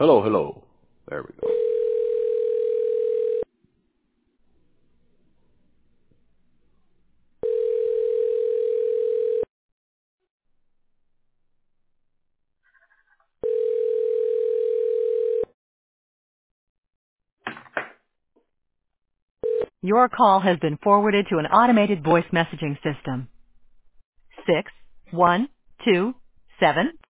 Hello, hello. There we go. Your call has been forwarded to an automated voice messaging system. 6127